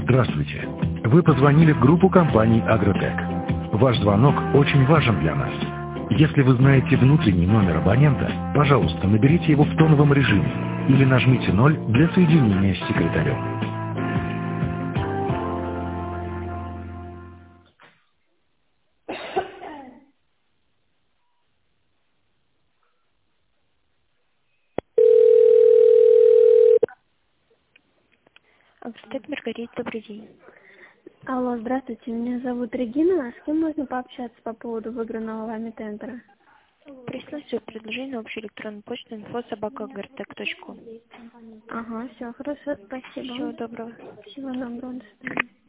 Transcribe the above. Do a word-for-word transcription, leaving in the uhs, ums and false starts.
Здравствуйте. Вы позвонили в группу компаний «Агротек». Ваш звонок очень важен для нас. Если вы знаете внутренний номер абонента, пожалуйста, наберите его в тоновом режиме или нажмите ноль для соединения с секретарем. Агротек Маргарита, добрый день. Алло, здравствуйте, меня зовут Регина. С кем можно пообщаться по поводу выигранного вами тендера? Прислать свое предложение на общую электронную почту инфо собака агротек точка ком. Ага, все, хорошо, спасибо. Всего доброго. Всего доброго, до свидания.